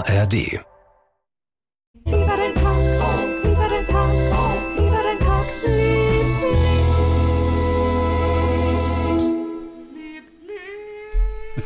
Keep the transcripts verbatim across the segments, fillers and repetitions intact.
R D. Viva den Tag, viva den Tag, viva den Tag, lieb, lieb, lieb.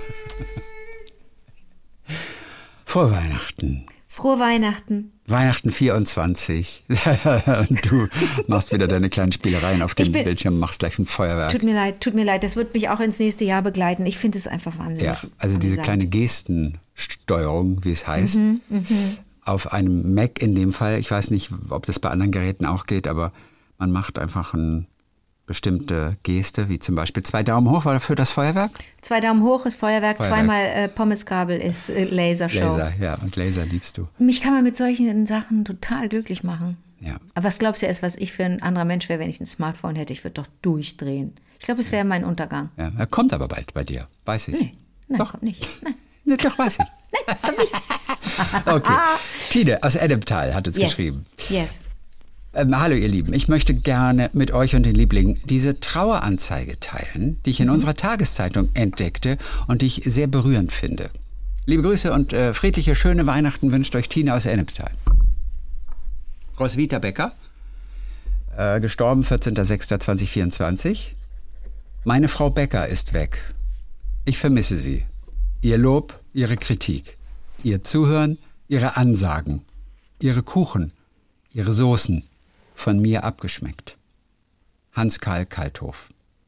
Frohe Weihnachten. Frohe Weihnachten. Weihnachten vierundzwanzig. Und du machst wieder deine kleinen Spielereien auf dem bin, Bildschirm, machst gleich ein Feuerwerk. Tut mir leid, tut mir leid. Das wird mich auch ins nächste Jahr begleiten. Ich finde es einfach wahnsinnig. Ja, also diese amüsant. kleine Gestensteuerung, wie es heißt, Mhm, mhm. auf einem Mac in dem Fall. Ich weiß nicht, ob das bei anderen Geräten auch geht, aber man macht einfach eine bestimmte Geste, wie zum Beispiel zwei Daumen hoch war für das Feuerwerk. Zwei Daumen hoch ist Feuerwerk, Feuerwerk. zweimal äh, Pommesgabel ist äh, Lasershow. Laser, ja, und Laser liebst du. Mich kann man mit solchen Sachen total glücklich machen. Ja. Aber was glaubst du erst, was ich für ein anderer Mensch wäre, wenn ich ein Smartphone hätte? Ich würde doch durchdrehen. Ich glaube, es wäre mein Untergang. Ja, er kommt aber bald bei dir, weiß ich. Nee, nein, Doch. kommt nicht. Nein. Ja, doch, weiß ich. Nein, kommt nicht. Okay. Tine aus Edemptal hat uns Yes. geschrieben. Yes. Ähm, hallo ihr Lieben, ich möchte gerne mit euch und den Lieblingen diese Traueranzeige teilen, die ich in mhm. unserer Tageszeitung entdeckte und die ich sehr berührend finde. Liebe Grüße und äh, friedliche, schöne Weihnachten wünscht euch Tine aus Edemptal. Roswitha Becker, äh, gestorben vierzehnter sechster zweitausendvierundzwanzig. Meine Frau Becker ist weg. Ich vermisse sie. Ihr Lob, ihre Kritik. Ihr Zuhören, ihre Ansagen. Ihre Kuchen, ihre Soßen. Von mir abgeschmeckt. Hans-Karl Kalthof.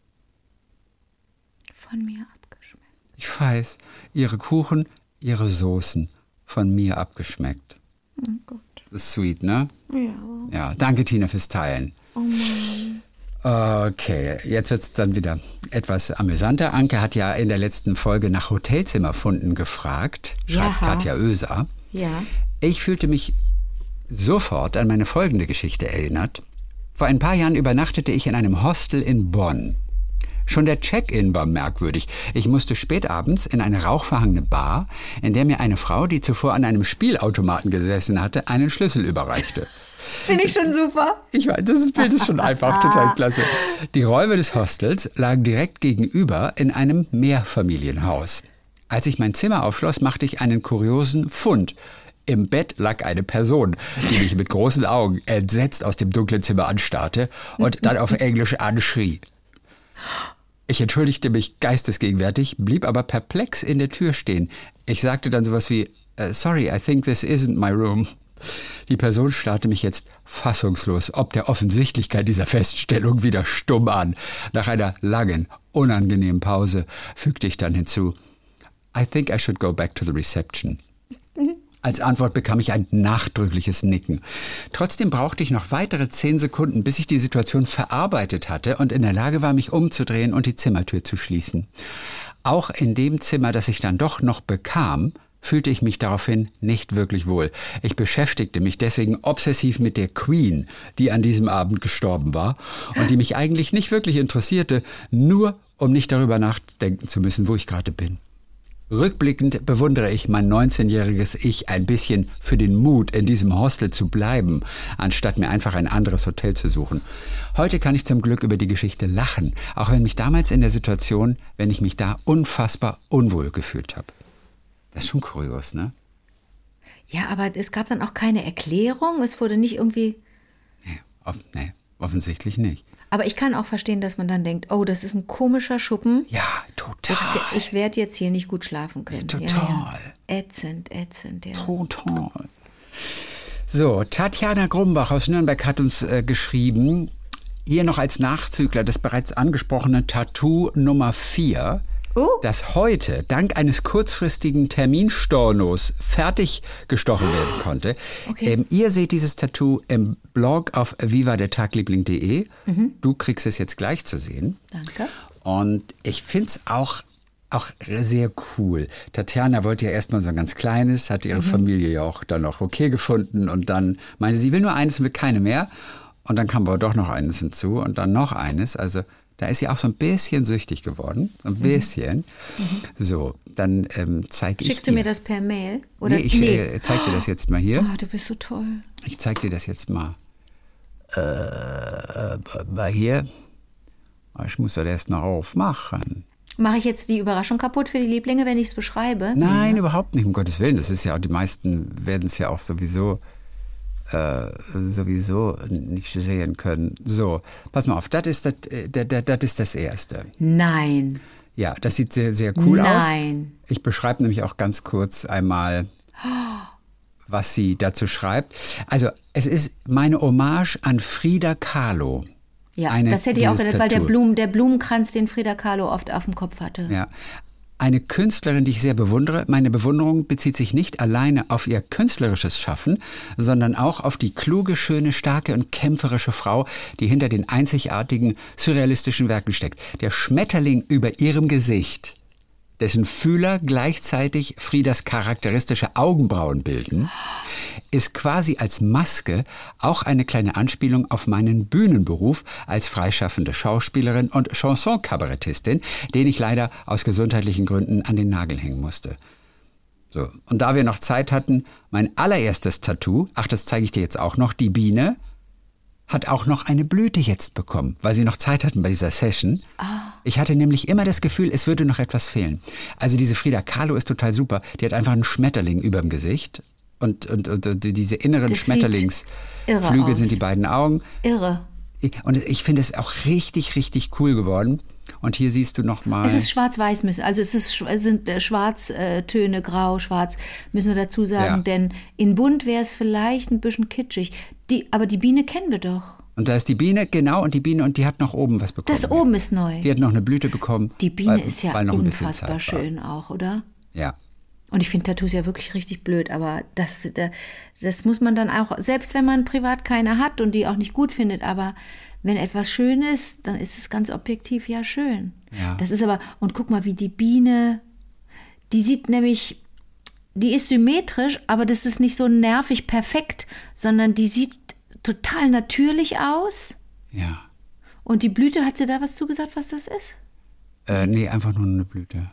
Von mir abgeschmeckt. Ich weiß, ihre Kuchen, ihre Soßen. Von mir abgeschmeckt. Oh Gott. Das ist sweet, ne? Ja. Ja, danke Tina fürs Teilen. Oh Mann. Okay, jetzt wird es dann wieder etwas amüsanter. Anke hat ja in der letzten Folge nach Hotelzimmerfunden gefragt, schreibt Jaha. Katja Oeser. Ja. Ich fühlte mich sofort an meine folgende Geschichte erinnert. Vor ein paar Jahren übernachtete ich in einem Hostel in Bonn. Schon der Check-in war merkwürdig. Ich musste spät abends in eine rauchverhangene Bar, in der mir eine Frau, die zuvor an einem Spielautomaten gesessen hatte, einen Schlüssel überreichte. Finde ich schon super. Ich weiß, das Bild ist schon einfach total klasse. Die Räume des Hostels lagen direkt gegenüber in einem Mehrfamilienhaus. Als ich mein Zimmer aufschloss, machte ich einen kuriosen Fund. Im Bett lag eine Person, die mich mit großen Augen entsetzt aus dem dunklen Zimmer anstarrte und dann auf Englisch anschrie. Ich entschuldigte mich geistesgegenwärtig, blieb aber perplex in der Tür stehen. Ich sagte dann sowas wie, sorry, I think this isn't my room. Die Person starrte mich jetzt fassungslos, ob der Offensichtlichkeit dieser Feststellung, wieder stumm an. Nach einer langen, unangenehmen Pause fügte ich dann hinzu, I think I should go back to the reception. Als Antwort bekam ich ein nachdrückliches Nicken. Trotzdem brauchte ich noch weitere zehn Sekunden, bis ich die Situation verarbeitet hatte und in der Lage war, mich umzudrehen und die Zimmertür zu schließen. Auch in dem Zimmer, das ich dann doch noch bekam, fühlte ich mich daraufhin nicht wirklich wohl. Ich beschäftigte mich deswegen obsessiv mit der Queen, die an diesem Abend gestorben war und die mich eigentlich nicht wirklich interessierte, nur um nicht darüber nachdenken zu müssen, wo ich gerade bin. Rückblickend bewundere ich mein neunzehnjähriges Ich ein bisschen für den Mut, in diesem Hostel zu bleiben, anstatt mir einfach ein anderes Hotel zu suchen. Heute kann ich zum Glück über die Geschichte lachen, auch wenn mich damals in der Situation, wenn ich mich da unfassbar unwohl gefühlt habe. Das ist schon kurios, ne? Ja, aber es gab dann auch keine Erklärung. Es wurde nicht irgendwie... Nee, off- nee offensichtlich nicht. Aber ich kann auch verstehen, dass man dann denkt, oh, das ist ein komischer Schuppen. Ja, total. Jetzt, ich werde jetzt hier nicht gut schlafen können. Ja, Ja, total. ja. Ätzend, ätzend, ja. Total. So, Tatjana Grumbach aus Nürnberg hat uns äh, geschrieben, hier noch als Nachzügler das bereits angesprochene Tattoo Nummer vier, Oh. das heute dank eines kurzfristigen Terminstornos fertig gestochen werden konnte. Okay. Ähm, ihr seht dieses Tattoo im Blog auf viva der tagliebling punkt de. Mhm. Du kriegst es jetzt gleich zu sehen. Danke. Und ich finde es auch, auch sehr cool. Tatjana wollte ja erstmal so ein ganz kleines, hat ihre mhm. Familie ja auch dann noch okay gefunden und dann meinte sie, will nur eines und will keine mehr. Und dann kam aber doch noch eines hinzu und dann noch eines. Also da ist sie auch so ein bisschen süchtig geworden. So ein bisschen. Mhm. So, dann ähm, zeige ich Schickst dir. du mir das per Mail? Oder? Nee, ich nee. äh, zeig dir das jetzt mal hier. Oh, du bist so toll. Ich zeig dir das jetzt mal. Äh, mal hier. Ich muss das erst noch aufmachen. Mache ich jetzt die Überraschung kaputt für die Lieblinge, wenn ich es beschreibe? Nein, ja. Überhaupt nicht, um Gottes Willen. Das ist ja, die meisten werden es ja auch sowieso, äh, sowieso nicht sehen können. So, pass mal auf, das ist das, das, das ist das Erste. Nein. Ja, das sieht sehr, sehr cool Nein. aus. Nein. Ich beschreibe nämlich auch ganz kurz einmal, was sie dazu schreibt. Also, es ist meine Hommage an Frida Kahlo. Ja, Eine, das hätte ich auch gedacht, weil der, Tattoo. Blumen, der Blumenkranz, den Frida Kahlo oft auf dem Kopf hatte. Ja. Eine Künstlerin, die ich sehr bewundere. Meine Bewunderung bezieht sich nicht alleine auf ihr künstlerisches Schaffen, sondern auch auf die kluge, schöne, starke und kämpferische Frau, die hinter den einzigartigen, surrealistischen Werken steckt. Der Schmetterling über ihrem Gesicht, dessen Fühler gleichzeitig Fridas charakteristische Augenbrauen bilden, ist quasi als Maske auch eine kleine Anspielung auf meinen Bühnenberuf als freischaffende Schauspielerin und Chanson-Kabarettistin, den ich leider aus gesundheitlichen Gründen an den Nagel hängen musste. So, und da wir noch Zeit hatten, mein allererstes Tattoo, ach, das zeige ich dir jetzt auch noch, die Biene, hat auch noch eine Blüte jetzt bekommen, weil sie noch Zeit hatten bei dieser Session. Ah. Ich hatte nämlich immer das Gefühl, es würde noch etwas fehlen. Also diese Frida Kahlo ist total super. Die hat einfach einen Schmetterling über dem Gesicht. Und, und, und, und diese inneren das Schmetterlingsflügel sind die beiden Augen. Irre. Und ich finde es auch richtig, richtig cool geworden. Und hier siehst du noch mal. Es ist schwarz-weiß müssen, also es, ist, es sind Schwarztöne, grau, schwarz, müssen wir dazu sagen. Ja. Denn in bunt wäre es vielleicht ein bisschen kitschig. Die, aber die Biene kennen wir doch. Und da ist die Biene, genau, und die Biene, und die hat noch oben was bekommen. Das oben ist neu. Die hat noch eine Blüte bekommen. Die Biene weil, ist ja weil noch unfassbar schön auch, oder? Ja. Und ich finde Tattoos ja wirklich richtig blöd, aber das, das muss man dann auch, selbst wenn man privat keine hat und die auch nicht gut findet, aber wenn etwas schön ist, dann ist es ganz objektiv ja schön. Ja. Das ist aber, und guck mal, wie die Biene, die sieht nämlich, die ist symmetrisch, aber das ist nicht so nervig perfekt, sondern die sieht total natürlich aus. Ja. Und die Blüte, hat sie da was zugesagt, was das ist? Äh, nee, einfach nur eine Blüte.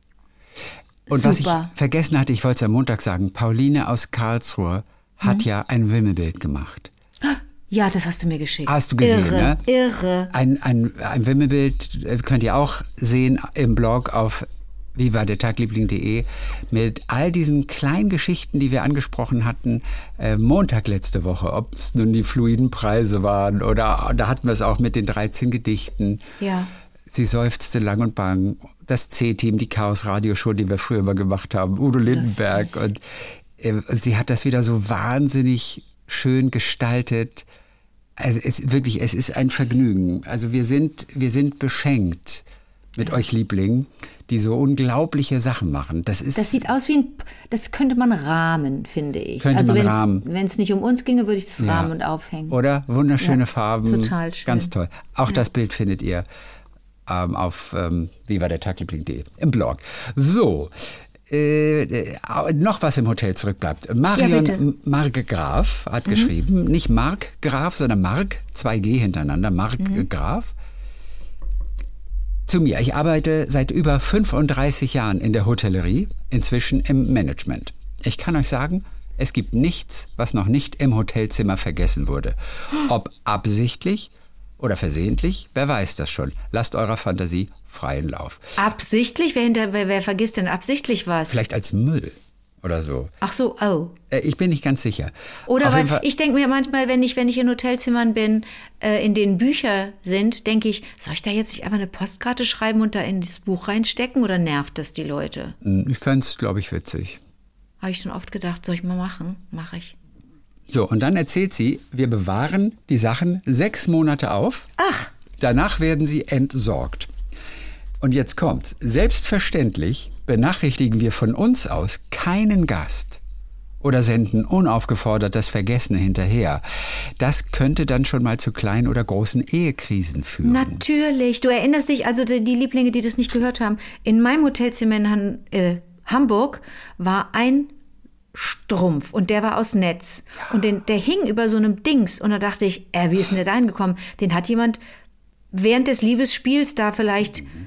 Und Super. was ich vergessen hatte, ich wollte es am Montag sagen, Pauline aus Karlsruhe hat mhm. ja ein Wimmelbild gemacht. Ja, das hast du mir geschickt. Hast du gesehen, irre, ne? Irre. Ein, ein, ein Wimmelbild könnt ihr auch sehen im Blog auf viva der tagliebling punkt de mit all diesen kleinen Geschichten, die wir angesprochen hatten, äh, Montag letzte Woche, ob es nun die fluiden Preise waren oder da hatten wir es auch mit den dreizehn Gedichten. Ja. Sie seufzte lang und bang. Das C-Team, die Chaos-Radio-Show, die wir früher immer gemacht haben, Udo Lindenberg. Und, äh, und sie hat das wieder so wahnsinnig schön gestaltet. Also es wirklich, es ist ein Vergnügen. Also wir sind, wir sind beschenkt mit euch Lieblingen, die so unglaubliche Sachen machen. Das ist. Das sieht aus wie ein, das könnte man rahmen, finde ich. Könnte also man rahmen. Wenn es nicht um uns ginge, würde ich das Ja. rahmen und aufhängen. Oder? Wunderschöne Ja, Farben. total schön. Ganz toll. Auch Ja. das Bild findet ihr ähm, auf ähm, viva der tagliebling punkt de im Blog. So. Äh, noch was im Hotel zurückbleibt. Marion Ja, Mark Graf hat mhm. geschrieben, nicht Mark Graf, sondern Mark, zwei G hintereinander, Mark mhm. Graf. Zu mir, ich arbeite seit über fünfunddreißig Jahren in der Hotellerie, inzwischen im Management. Ich kann euch sagen, es gibt nichts, was noch nicht im Hotelzimmer vergessen wurde. Ob absichtlich oder versehentlich, wer weiß das schon. Lasst eurer Fantasie freien Lauf. Absichtlich? Wer, hinter, wer, wer vergisst denn absichtlich was? Vielleicht als Müll oder so. Ach so, oh. Äh, ich bin nicht ganz sicher. Oder Auf weil jeden Fall, ich denke mir manchmal, wenn ich, wenn ich in Hotelzimmern bin, äh, in denen Bücher sind, denke ich, soll ich da jetzt nicht einfach eine Postkarte schreiben und da in das Buch reinstecken oder nervt das die Leute? ich fände es, glaube ich, witzig. Habe ich schon oft gedacht, soll ich mal machen? Mache ich. So, und dann erzählt sie, wir bewahren die Sachen sechs Monate auf. Ach. Danach werden sie entsorgt. Und jetzt kommt's. Selbstverständlich benachrichtigen wir von uns aus keinen Gast oder senden unaufgefordert das Vergessene hinterher. Das könnte dann schon mal zu kleinen oder großen Ehekrisen führen. Natürlich. Du erinnerst dich, also die, die Lieblinge, die das nicht gehört haben, in meinem Hotelzimmer in Han, äh, Hamburg war ein Strumpf und der war aus Netz. Ja. Und den, der hing über so einem Dings. Und da dachte ich, äh, wie ist denn der da hingekommen? Den hat jemand während des Liebesspiels da vielleicht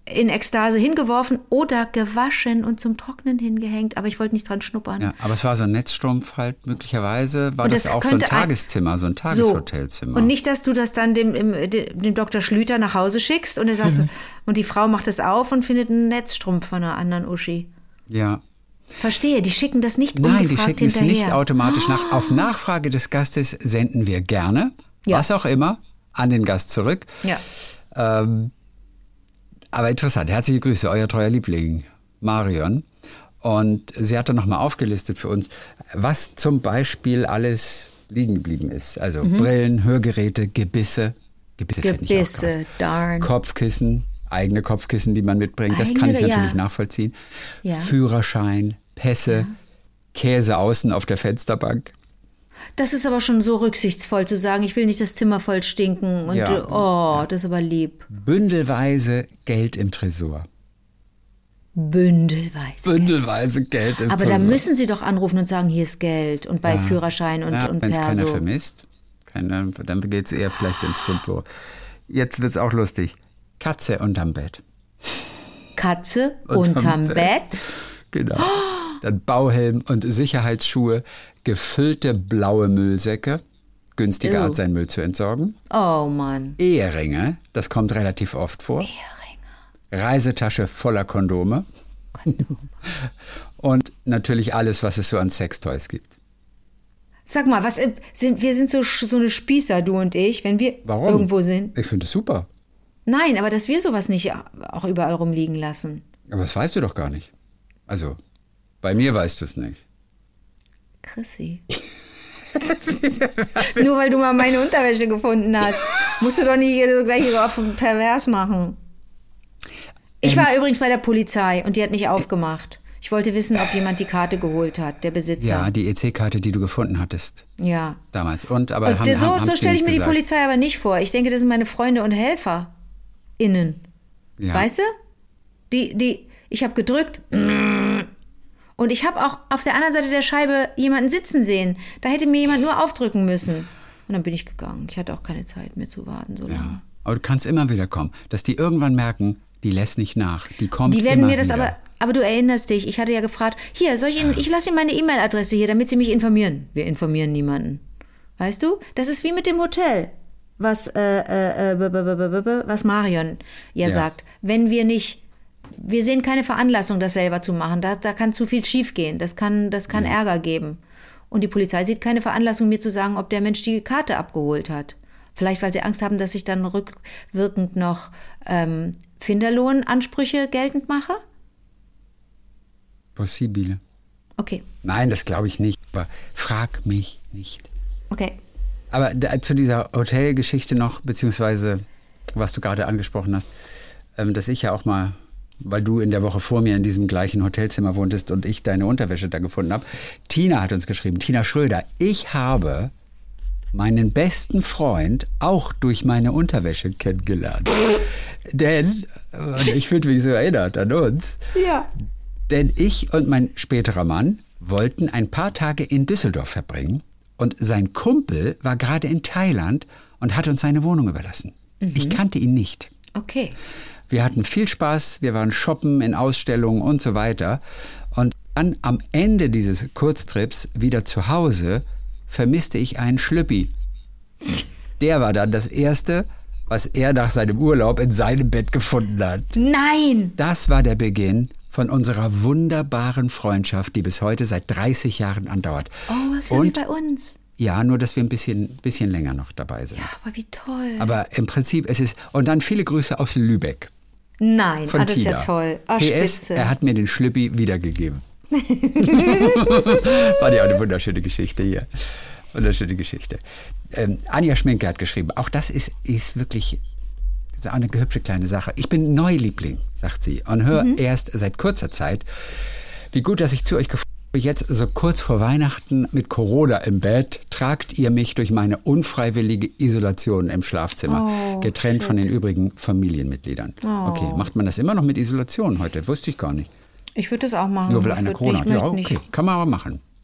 in Ekstase hingeworfen oder gewaschen und zum Trocknen hingehängt, aber ich wollte nicht dran schnuppern. Ja, aber es war so ein Netzstrumpf halt, möglicherweise war Und das das auch so ein könnte ein- Tageszimmer, so ein Tageshotelzimmer. So. Und nicht, dass du das dann dem, im- dem Doktor Schlüter nach Hause schickst und er sagt, und die Frau macht es auf und findet einen Netzstrumpf von einer anderen Uschi. Ja. Verstehe, die schicken das nicht Nein, die ungefragt schicken es hinterher. nicht automatisch nach. Auf Nachfrage des Gastes senden wir gerne, Ja. was auch immer, an den Gast zurück. Ja. Ähm, aber interessant. Herzliche Grüße, euer treuer Liebling, Marion. Und sie hat dann nochmal aufgelistet für uns, was zum Beispiel alles liegen geblieben ist. Also Mhm. Brillen, Hörgeräte, Gebisse. Gebisse, finde ich auch Gebisse, krass. darn. Kopfkissen, eigene Kopfkissen, die man mitbringt. Das Eigene, kann ich natürlich ja. nachvollziehen. Ja. Führerschein, Pässe, Käse außen auf der Fensterbank. Das ist aber schon so rücksichtsvoll zu sagen, ich will nicht das Zimmer voll stinken. Und Ja. äh, oh, das ist aber lieb. Bündelweise Geld im Tresor. Bündelweise. Bündelweise Geld im Aber Tresor. da müssen sie doch anrufen und sagen, hier ist Geld. Und bei Führerschein und, ja, und wenn es keiner Perso. vermisst, keiner, dann geht es eher vielleicht ins Fundlo. Jetzt wird es auch lustig. Katze unterm Bett. Katze Unterm unterm Bett. Bett. Genau. Dann Bauhelm und Sicherheitsschuhe, gefüllte blaue Müllsäcke. Günstiger Ew. als sein Müll zu entsorgen. Oh Mann. Eheringe, das kommt relativ oft vor. Eheringe. Reisetasche voller Kondome. Und natürlich alles, was es so an Sextoys gibt. Sag mal, was äh, sind wir sind so, so eine Spießer, du und ich, wenn wir Warum? irgendwo sind. Ich finde es super. Nein, aber dass wir sowas nicht auch überall rumliegen lassen. Aber das weißt du doch gar nicht. Also, bei mir weißt du es nicht. Chrissy. Nur weil du mal meine Unterwäsche gefunden hast, musst du doch nicht hier gleich auf pervers machen. Ich war übrigens bei der Polizei und die hat nicht aufgemacht. Ich wollte wissen, ob jemand die Karte geholt hat, der Besitzer. Ja, die E C-Karte, die du gefunden hattest Ja. damals. Und aber Und haben, so haben, so haben's dir stelle ich nicht mir die gesagt. Polizei aber nicht vor. Ich denke, das sind meine Freunde und Helfer. Innen. Ja. Weißt du? Die, die, ich habe gedrückt. Und ich habe auch auf der anderen Seite der Scheibe jemanden sitzen sehen. Da hätte mir jemand nur aufdrücken müssen. Und dann bin ich gegangen. Ich hatte auch keine Zeit mehr zu warten so lange. Ja. Aber du kannst immer wieder kommen. Dass die irgendwann merken, die lässt nicht nach. Die kommt Die werden immer mir das wieder. aber, aber du erinnerst dich, ich hatte ja gefragt, hier, soll ich Ihnen, ich lasse Ihnen meine E-Mail-Adresse hier, damit Sie mich informieren. Wir informieren niemanden. Weißt du? Das ist wie mit dem Hotel, was, äh, äh, äh, b- b- b- b- b- was Marion ja, Ja. sagt. Wenn wir nicht, wir sehen keine Veranlassung, das selber zu machen. Da, da kann zu viel schiefgehen. Das kann, das kann Ärger geben. Und die Polizei sieht keine Veranlassung, mir zu sagen, ob der Mensch die Karte abgeholt hat. Vielleicht, weil sie Angst haben, dass ich dann rückwirkend noch ähm, Finderlohnansprüche geltend mache? Possibile. Okay, Nein, das glaube ich nicht. Aber frag mich nicht. okay. Aber da, zu dieser Hotelgeschichte noch, beziehungsweise was du gerade angesprochen hast, ähm, dass ich ja auch mal, weil du in der Woche vor mir in diesem gleichen Hotelzimmer wohntest und ich deine Unterwäsche da gefunden habe. Tina hat uns geschrieben, Tina Schröder, ich habe meinen besten Freund auch durch meine Unterwäsche kennengelernt. Denn, und ich fühlte mich so erinnert an uns, Ja. denn ich und mein späterer Mann wollten ein paar Tage in Düsseldorf verbringen und sein Kumpel war gerade in Thailand und hat uns seine Wohnung überlassen. Ich kannte ihn nicht. Okay. Wir hatten viel Spaß, wir waren shoppen in Ausstellungen und so weiter. Und dann am Ende dieses Kurztrips wieder zu Hause vermisste ich einen Schlüppi. Der war dann das Erste, was er nach seinem Urlaub in seinem Bett gefunden hat. Nein! Das war der Beginn von unserer wunderbaren Freundschaft, die bis heute seit dreißig Jahren andauert. Oh, was für wie Und bei uns. ja, nur dass wir ein bisschen, bisschen länger noch dabei sind. Aber wie toll. Aber im Prinzip, es ist, und dann viele Grüße aus Lübeck. Nein, Von ah, das ist Tina. ja toll. Ah, P S, spitze. er hat mir den Schlüppi wiedergegeben. War ja auch eine wunderschöne Geschichte hier. Wunderschöne Geschichte. Ähm, Anja Schminke hat geschrieben, auch das ist, ist wirklich das ist auch eine hübsche kleine Sache. Ich bin Neuliebling, sagt sie, und höre Mhm. erst seit kurzer Zeit. Wie gut, dass ich zu euch gefunden habe. Jetzt so kurz vor Weihnachten mit Corona im Bett, tragt ihr mich durch meine unfreiwillige Isolation im Schlafzimmer, Oh, getrennt von den übrigen Familienmitgliedern. Oh. Okay, macht man das immer noch mit Isolation heute? Wusste ich gar nicht. Ich würde das auch machen. Nur weil Ich einer würd- Corona ich hat. Ja, möchte okay, nicht. kann man aber machen.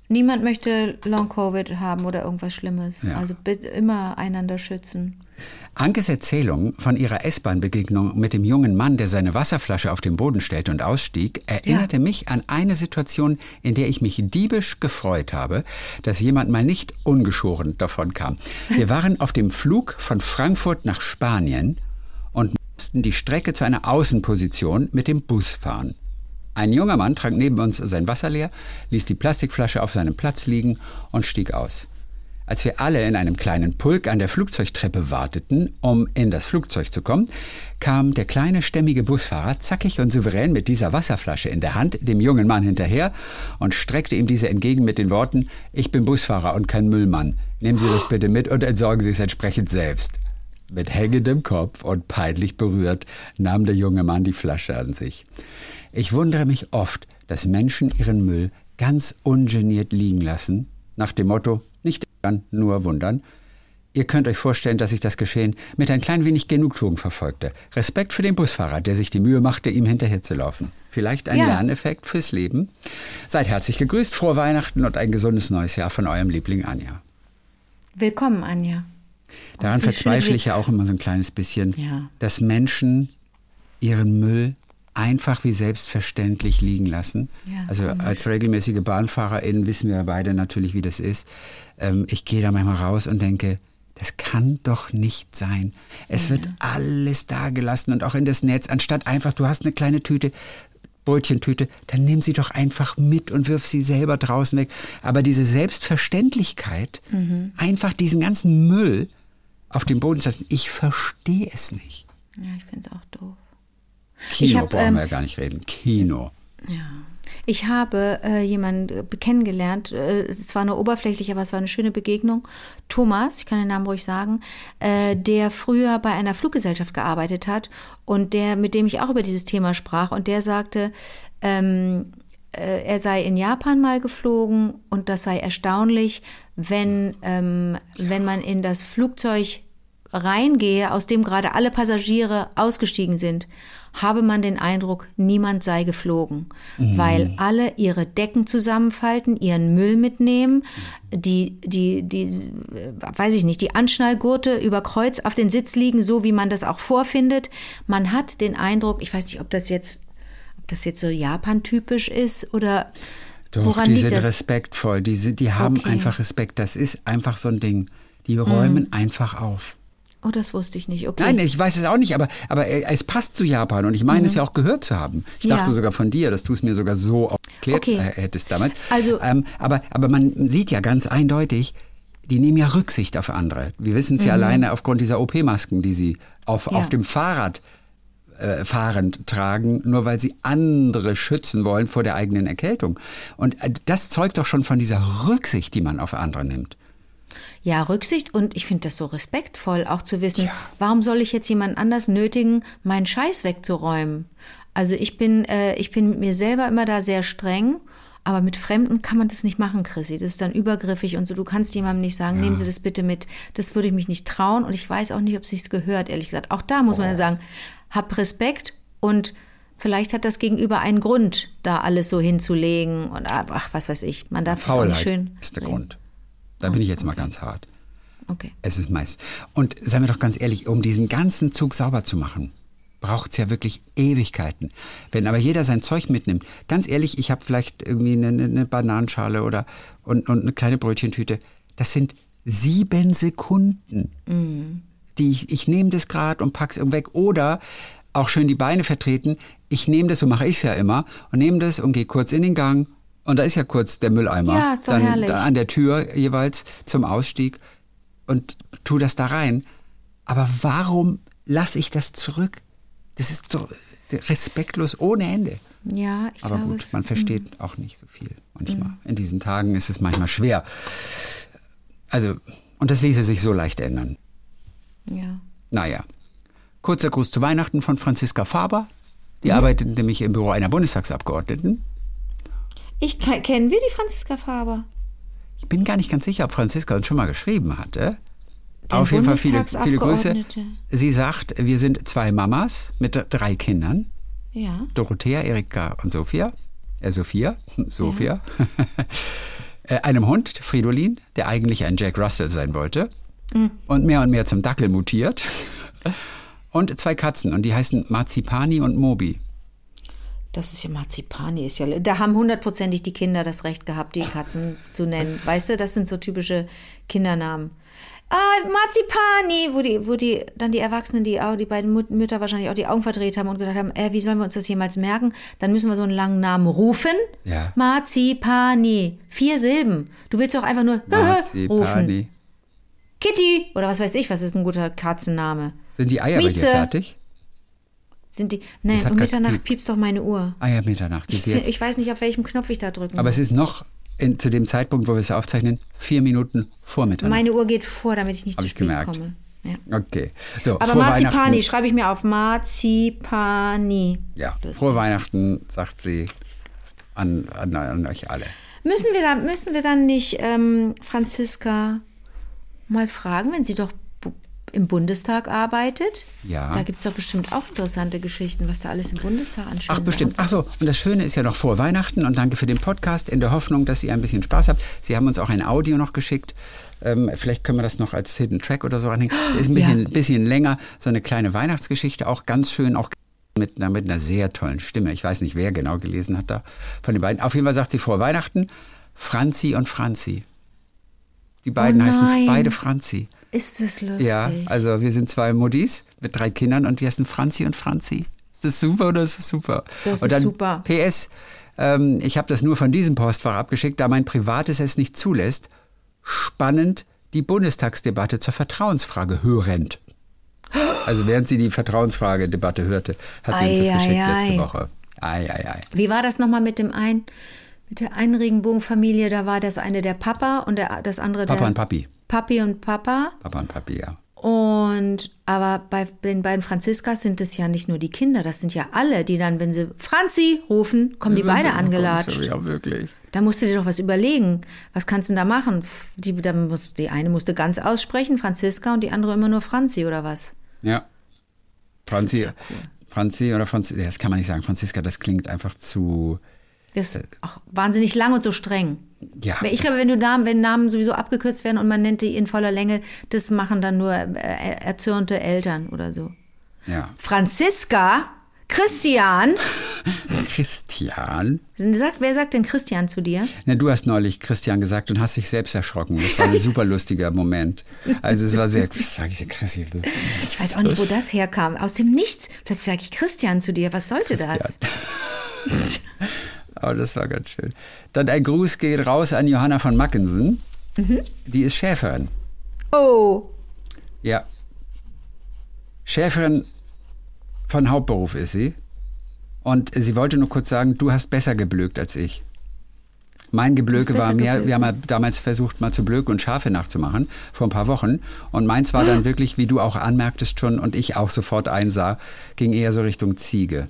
Niemand möchte Long-Covid haben oder irgendwas Schlimmes. Ja. Also bitte immer einander schützen. Ankes Erzählung von ihrer S-Bahn-Begegnung mit dem jungen Mann, der seine Wasserflasche auf den Boden stellte und ausstieg, erinnerte ja. mich an eine Situation, in der ich mich diebisch gefreut habe, dass jemand mal nicht ungeschoren davon kam. Wir waren auf dem Flug von Frankfurt nach Spanien und mussten die Strecke zu einer Außenposition mit dem Bus fahren. Ein junger Mann trank neben uns sein Wasser leer, ließ die Plastikflasche auf seinem Platz liegen und stieg aus. Als wir alle in einem kleinen Pulk an der Flugzeugtreppe warteten, um in das Flugzeug zu kommen, kam der kleine, stämmige Busfahrer zackig und souverän mit dieser Wasserflasche in der Hand dem jungen Mann hinterher und streckte ihm diese entgegen mit den Worten: Ich bin Busfahrer und kein Müllmann. Nehmen Sie das bitte mit und entsorgen Sie es entsprechend selbst. Mit hängendem Kopf und peinlich berührt nahm der junge Mann die Flasche an sich. Ich wundere mich oft, dass Menschen ihren Müll ganz ungeniert liegen lassen, nach dem Motto: Nicht ärgern, nur wundern. Ihr könnt euch vorstellen, dass ich das Geschehen mit ein klein wenig Genugtuung verfolgte. Respekt für den Busfahrer, der sich die Mühe machte, ihm hinterherzulaufen. Vielleicht ein ja. Lerneffekt fürs Leben. Seid herzlich gegrüßt, frohe Weihnachten und ein gesundes neues Jahr von eurem Liebling Anja. Willkommen, Anja. Daran verzweifle ich ja auch immer so ein kleines bisschen, ja. dass Menschen ihren Müll einfach wie selbstverständlich liegen lassen. Ja, also komisch. Als regelmäßige BahnfahrerInnen wissen wir beide natürlich, wie das ist. Ähm, ich gehe da manchmal raus und denke, das kann doch nicht sein. Es ja. wird alles da gelassen und auch in das Netz. Anstatt einfach, du hast eine kleine Tüte, Brötchentüte, dann nimm sie doch einfach mit und wirf sie selber draußen weg. Aber diese Selbstverständlichkeit, mhm. einfach diesen ganzen Müll auf den Boden zu lassen, ich verstehe es nicht. Ja, ich finde es auch doof. Kino hab, brauchen ähm, wir ja gar nicht reden. Kino. Ja. Ich habe äh, jemanden kennengelernt, äh, es war nur oberflächlich, aber es war eine schöne Begegnung. Thomas, ich kann den Namen ruhig sagen, äh, der früher bei einer Fluggesellschaft gearbeitet hat und der, mit dem ich auch über dieses Thema sprach, und der sagte, ähm, äh, er sei in Japan mal geflogen und das sei erstaunlich, wenn, ähm, wenn man in das Flugzeug reingehe, aus dem gerade alle Passagiere ausgestiegen sind, habe man den Eindruck, niemand sei geflogen, mhm. weil alle ihre Decken zusammenfalten, ihren Müll mitnehmen, die, die, die, weiß ich nicht, die Anschnallgurte über Kreuz auf den Sitz liegen, so wie man das auch vorfindet. Man hat den Eindruck, ich weiß nicht, ob das jetzt, ob das jetzt so Japan-typisch ist oder Doch, woran die liegt sind das? respektvoll, die, sind, die haben Okay. einfach Respekt. Das ist einfach so ein Ding. Die räumen mhm. einfach auf. Oh, das wusste ich nicht. Okay. Nein, ich weiß es auch nicht, aber, aber es passt zu Japan und ich meine mhm. es ja auch gehört zu haben. Ich dachte Ja. sogar von dir, dass du es mir sogar so erklärt Okay. äh, hättest damals. Also- ähm, aber, aber man sieht ja ganz eindeutig, die nehmen ja Rücksicht auf andere. Wir wissen es ja Mhm. alleine aufgrund dieser O P-Masken, die sie auf, Ja. auf dem Fahrrad äh, fahrend tragen, nur weil sie andere schützen wollen vor der eigenen Erkältung. Und äh, das zeugt doch schon von dieser Rücksicht, die man auf andere nimmt. Ja, Rücksicht, und ich finde das so respektvoll, auch zu wissen, Ja. warum soll ich jetzt jemand anders nötigen, meinen Scheiß wegzuräumen? Also ich bin, äh, ich bin mit mir selber immer da sehr streng, aber mit Fremden kann man das nicht machen, Chrissy. Das ist dann übergriffig und so. Du kannst jemandem nicht sagen, Ja. nehmen Sie das bitte mit. Das würde ich mich nicht trauen und ich weiß auch nicht, ob es sich gehört, ehrlich gesagt. Auch da muss man ja sagen, hab Respekt und vielleicht hat das Gegenüber einen Grund, da alles so hinzulegen und ach, was weiß ich. Man darf es auch nicht Faulheit schön ist der reden. Grund. Da bin ich jetzt mal ganz hart. Okay. Es ist meist. Und seien wir doch ganz ehrlich, um diesen ganzen Zug sauber zu machen, braucht es ja wirklich Ewigkeiten. Wenn aber jeder sein Zeug mitnimmt, ganz ehrlich, ich habe vielleicht irgendwie eine, eine Bananenschale oder und, und eine kleine Brötchentüte, das sind sieben Sekunden. Mhm. Die ich, ich nehme das gerade und pack's irgendwie weg. Oder auch schön die Beine vertreten, ich nehme das, so mache ich es ja immer, und nehme das und gehe kurz in den Gang. Und da ist ja kurz der Mülleimer. Ja, ist doch dann, herrlich. dann an der Tür jeweils zum Ausstieg und tu das da rein. Aber warum lasse ich das zurück? Das ist so respektlos ohne Ende. Ja, ich Aber glaube, gut, es- man versteht auch nicht so viel manchmal. In diesen Tagen ist es manchmal schwer. Also, und das ließe sich so leicht ändern. Ja. Naja. Kurzer Gruß zu Weihnachten von Franziska Faber. Die arbeitet nämlich im Büro einer Bundestagsabgeordneten. Ich ke- kennen wir die Franziska Faber? Ich bin gar nicht ganz sicher, ob Franziska uns schon mal geschrieben hatte. Den Auf jeden Fall viele, viele Grüße. Bundestagsabgeordnete. Sie sagt, wir sind zwei Mamas mit drei Kindern. Ja. Dorothea, Erika und Sophia. Äh, Sophia. Sophia. Äh, einem Hund, Fridolin, der eigentlich ein Jack Russell sein wollte mhm. und mehr und mehr zum Dackel mutiert. Und zwei Katzen und die heißen Marzipani und Moby. Das ist ja Marzipani. Ist ja, da haben hundertprozentig die Kinder das Recht gehabt, die Katzen zu nennen. Weißt du, das sind so typische Kindernamen. Ah, Marzipani, wo die, wo die, dann die Erwachsenen, die auch, die beiden Mütter wahrscheinlich auch die Augen verdreht haben und gedacht haben, äh, wie sollen wir uns das jemals merken? Dann müssen wir so einen langen Namen rufen. Ja. Marzipani. Vier Silben. Du willst doch einfach nur rufen. Kitty. Oder was weiß ich, was ist ein guter Katzenname? Sind die Eier bei dir fertig? Sind die, nein, um Mitternacht piepst doch meine Uhr. Ah ja, Mitternacht. Ich, jetzt. ich weiß nicht, auf welchem Knopf ich da drücken Aber muss. es ist noch in, zu dem Zeitpunkt, wo wir es aufzeichnen, vier Minuten vor Mitternacht. Meine Uhr geht vor, damit ich nicht Hab zu ich spät gemerkt. komme. Ja. Okay. So, aber Marzipani schreibe ich mir auf. Marzipani. Ja, frohe Weihnachten, sagt sie an, an, an euch alle. Müssen wir, da, müssen wir dann nicht ähm, Franziska mal fragen, wenn sie doch im Bundestag arbeitet? Ja. Da gibt es doch bestimmt auch interessante Geschichten, was da alles im Bundestag ansteht. Ach, bestimmt. Ach so, und das Schöne ist ja noch vor Weihnachten und danke für den Podcast, in der Hoffnung, dass ihr ein bisschen Spaß habt. Sie haben uns auch ein Audio noch geschickt. Ähm, vielleicht können wir das noch als Hidden Track oder so anhängen. Es ist ein bisschen, ja. bisschen länger, so eine kleine Weihnachtsgeschichte, auch ganz schön, auch mit einer, mit einer sehr tollen Stimme. Ich weiß nicht, wer genau gelesen hat da von den beiden. Auf jeden Fall sagt sie vor Weihnachten, Franzi und Franzi. Die beiden oh heißen beide Franzi. Ist das lustig? Ja, also wir sind zwei Muddis mit drei Kindern und die heißen Franzi und Franzi. Ist das super oder ist das super? Das und dann ist super. P S, ähm, ich habe das nur von diesem Postfach abgeschickt, da mein Privates es nicht zulässt. Spannend, die Bundestagsdebatte zur Vertrauensfrage hörend. Also während sie die Vertrauensfrage-Debatte hörte, hat sie ei, uns das ei, geschickt ei. letzte Woche. Ei, ei, ei. Wie war das nochmal mit dem einen, mit der einen Regenbogenfamilie? Da war das eine der Papa und der, das andere Papa der... und Papi. Papi und Papa. Papa und Papi, ja. Und aber bei den beiden Franziskas sind es ja nicht nur die Kinder, das sind ja alle, die dann, wenn sie Franzi rufen, kommen die beide angelatscht. Ja, wirklich. Da musst du dir doch was überlegen. Was kannst du denn da machen? Die, da muss, die eine musste ganz aussprechen, Franziska, und die andere immer nur Franzi, oder was? Ja. Das Franzi, ist ja cool. Franzi oder Franzi, das kann man nicht sagen. Franziska, das klingt einfach zu... Das ist auch wahnsinnig lang und so streng. Ja, Ich glaube, wenn du Namen, wenn Namen sowieso abgekürzt werden und man nennt die in voller Länge, das machen dann nur äh, erzürnte Eltern oder so. Ja. Franziska, Christian. Christian? Sagt, wer sagt denn Christian zu dir? Na, du hast neulich Christian gesagt und hast dich selbst erschrocken. Das war ein super lustiger Moment. Also es war sehr... Was sag ich, Christian? Das Ich weiß auch nicht, wo das herkam. Aus dem Nichts. Plötzlich sage ich Christian zu dir. Was sollte Christian. das? Aber das war ganz schön. Dann ein Gruß geht raus an Johanna von Mackensen. Mhm. Die ist Schäferin. Oh. Ja. Schäferin von Hauptberuf ist sie. Und sie wollte nur kurz sagen, du hast besser geblökt als ich. Mein Geblöke war mehr, geblökt. Wir haben ja damals versucht, mal zu blöken und Schafe nachzumachen, vor ein paar Wochen. Und meins war dann wirklich, wie du auch anmerktest schon und ich auch sofort einsah, ging eher so Richtung Ziege.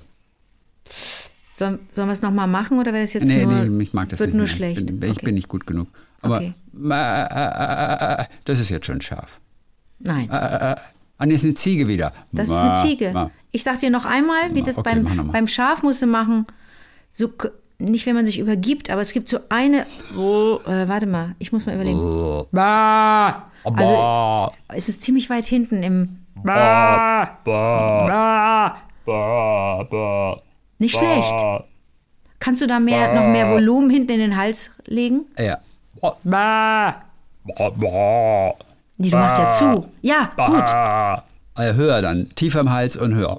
Soll, sollen wir es nochmal machen oder wäre das jetzt nee, nur, nee, ich mag das wird nicht nur mehr. schlecht? Ich, bin, ich okay. bin nicht gut genug. Aber okay. äh, äh, das ist jetzt schon scharf. Nein. Äh, äh, ah, nee, ist eine Ziege wieder. Das ist eine Ziege. Ich sag dir noch einmal, wie das okay, beim, beim Schaf musst du machen. So, nicht, wenn man sich übergibt, aber es gibt so eine... Oh, äh, warte mal, ich muss mal überlegen. Oh. Also, es ist ziemlich weit hinten im... Nicht schlecht. Kannst du da mehr, noch mehr Volumen hinten in den Hals legen? Ja. Nee, du machst ja zu. Ja, gut. Also höher dann. Tiefer im Hals und höher.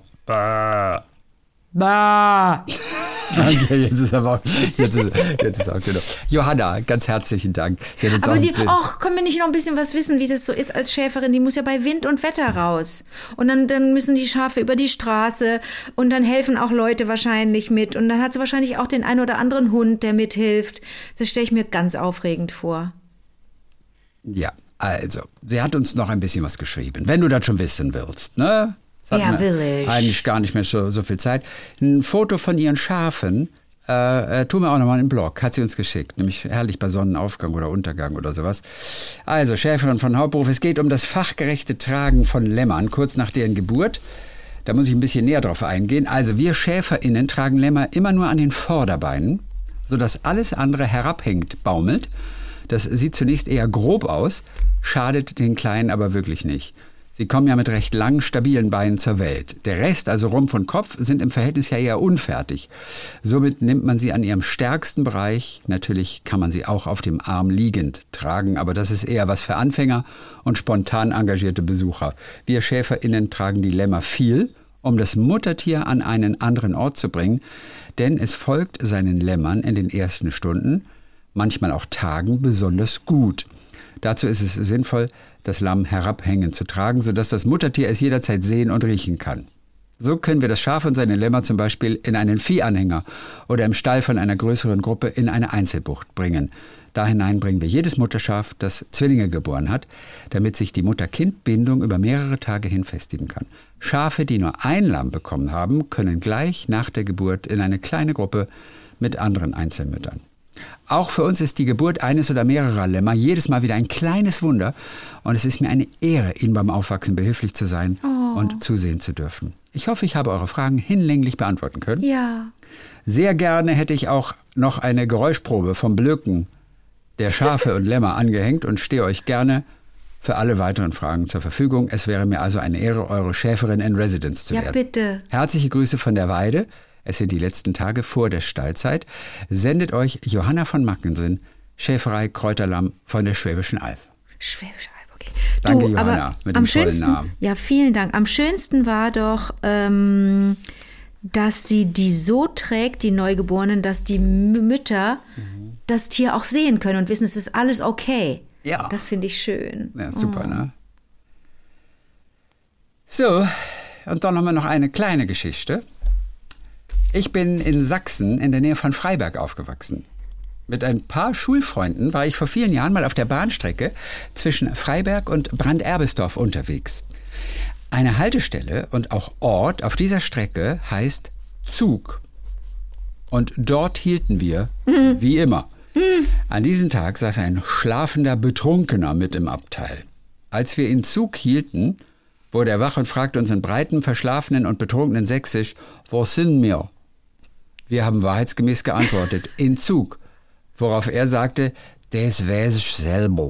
Okay, jetzt ist aber auch, jetzt ist, jetzt ist auch genau. Johanna, ganz herzlichen Dank. Sie hat uns Aber auch die, ach, können wir nicht noch ein bisschen was wissen, wie das so ist als Schäferin? Die muss ja bei Wind und Wetter raus. Und dann, dann müssen die Schafe über die Straße und dann helfen auch Leute wahrscheinlich mit. Und dann hat sie wahrscheinlich auch den einen oder anderen Hund, der mithilft. Das stelle ich mir ganz aufregend vor. Ja, also, sie hat uns noch ein bisschen was geschrieben, wenn du das schon wissen willst, ne? Ja, will ich. Eigentlich gar nicht mehr so, so viel Zeit. Ein Foto von ihren Schafen, äh, äh, tun wir auch nochmal im Blog, hat sie uns geschickt. Nämlich herrlich bei Sonnenaufgang oder Untergang oder sowas. Also, Schäferin von Hauptberuf, es geht um das fachgerechte Tragen von Lämmern, kurz nach deren Geburt. Da muss ich ein bisschen näher drauf eingehen. Also, wir SchäferInnen tragen Lämmer immer nur an den Vorderbeinen, sodass alles andere herabhängt, baumelt. Das sieht zunächst eher grob aus, schadet den Kleinen aber wirklich nicht. Sie kommen ja mit recht langen, stabilen Beinen zur Welt. Der Rest, also Rumpf und Kopf, sind im Verhältnis ja eher unfertig. Somit nimmt man sie an ihrem stärksten Bereich. Natürlich kann man sie auch auf dem Arm liegend tragen, aber das ist eher was für Anfänger und spontan engagierte Besucher. Wir SchäferInnen tragen die Lämmer viel, um das Muttertier an einen anderen Ort zu bringen, denn es folgt seinen Lämmern in den ersten Stunden, manchmal auch Tagen, besonders gut. Dazu ist es sinnvoll, das Lamm herabhängend zu tragen, sodass das Muttertier es jederzeit sehen und riechen kann. So können wir das Schaf und seine Lämmer zum Beispiel in einen Viehanhänger oder im Stall von einer größeren Gruppe in eine Einzelbucht bringen. Da hinein bringen wir jedes Mutterschaf, das Zwillinge geboren hat, damit sich die Mutter-Kind-Bindung über mehrere Tage hin festigen kann. Schafe, die nur ein Lamm bekommen haben, können gleich nach der Geburt in eine kleine Gruppe mit anderen Einzelmüttern. Auch für uns ist die Geburt eines oder mehrerer Lämmer jedes Mal wieder ein kleines Wunder und es ist mir eine Ehre, Ihnen beim Aufwachsen behilflich zu sein oh. und zusehen zu dürfen. Ich hoffe, ich habe eure Fragen hinlänglich beantworten können. Ja. Sehr gerne hätte ich auch noch eine Geräuschprobe vom Blöken der Schafe und Lämmer angehängt und stehe euch gerne für alle weiteren Fragen zur Verfügung. Es wäre mir also eine Ehre, eure Schäferin in Residence zu ja, werden. Ja, bitte. Herzliche Grüße von der Weide. Es sind die letzten Tage vor der Stallzeit. Sendet euch Johanna von Mackensen, Schäferei Kräuterlamm von der Schwäbischen Alb. Schwäbische Alb, okay. Danke, du, Johanna, aber mit am dem tollen schönsten, Namen. Ja, vielen Dank. Am schönsten war doch, ähm, dass sie die so trägt, die Neugeborenen, dass die Mütter mhm. das Tier auch sehen können und wissen, es ist alles okay. Ja. Das finde ich schön. Ja, super, oh. ne? So, und dann haben wir noch eine kleine Geschichte. Ich bin in Sachsen in der Nähe von Freiberg aufgewachsen. Mit ein paar Schulfreunden war ich vor vielen Jahren mal auf der Bahnstrecke zwischen Freiberg und Branderbesdorf unterwegs. Eine Haltestelle und auch Ort auf dieser Strecke heißt Zug. Und dort hielten wir, mhm. wie immer. Mhm. An diesem Tag saß ein schlafender Betrunkener mit im Abteil. Als wir in Zug hielten, wurde er wach und fragte uns in breitem, verschlafenen und betrunkenen Sächsisch, wo sind wir? Wir haben wahrheitsgemäß geantwortet, in Zug. Worauf er sagte, das weiß ich selber.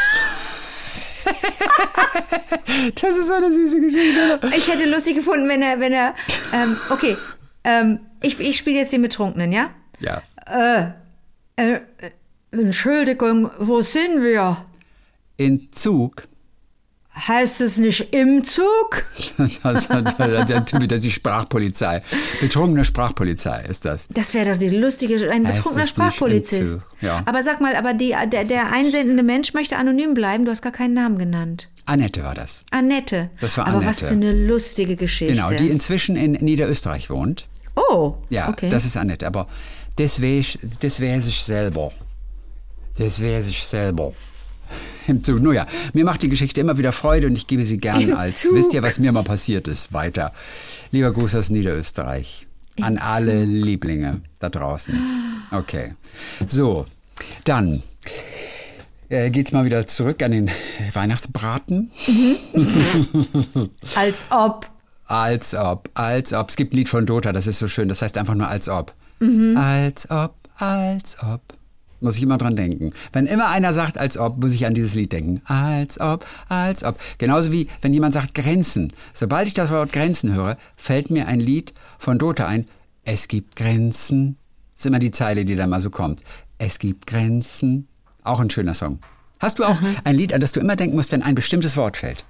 Das ist so eine süße Geschichte. Ich hätte lustig gefunden, wenn er, wenn er, ähm, okay, ähm, ich, ich spiele jetzt den Betrunkenen, ja? Ja. Äh, äh, Entschuldigung, wo sind wir? In Zug. Heißt es nicht im Zug? Das hat der Typ, das ist die Sprachpolizei. Betrunkene Sprachpolizei ist das. Das wäre doch die lustige, ein betrunkener Sprachpolizist. Ja. Aber sag mal, aber die, der, der einsendende Mensch möchte anonym bleiben. Du hast gar keinen Namen genannt. Annette war das. Annette. Das war aber Annette. Was für eine lustige Geschichte. Genau, die inzwischen in Niederösterreich wohnt. Oh, ja, okay. Das ist Annette. Aber das weiß das weiß ich selber. Das weiß ich selber. Im Zug. Nun ja, mir macht die Geschichte immer wieder Freude und ich gebe sie gern als, Zug. Wisst ihr, was mir mal passiert ist, weiter. Lieber Gruß aus Niederösterreich. Im an alle Zug. Lieblinge da draußen. Okay. So, dann äh, geht's mal wieder zurück an den Weihnachtsbraten. Mhm. Als ob. Als ob, als ob. Es gibt ein Lied von Dota, das ist so schön, das heißt einfach nur als ob. Mhm. Als ob, als ob. Muss ich immer dran denken. Wenn immer einer sagt, als ob, muss ich an dieses Lied denken. Als ob, als ob. Genauso wie, wenn jemand sagt, Grenzen. Sobald ich das Wort Grenzen höre, fällt mir ein Lied von Dota ein. Es gibt Grenzen. Das ist immer die Zeile, die da mal so kommt. Es gibt Grenzen. Auch ein schöner Song. Hast du auch Aha. ein Lied, an das du immer denken musst, wenn ein bestimmtes Wort fällt?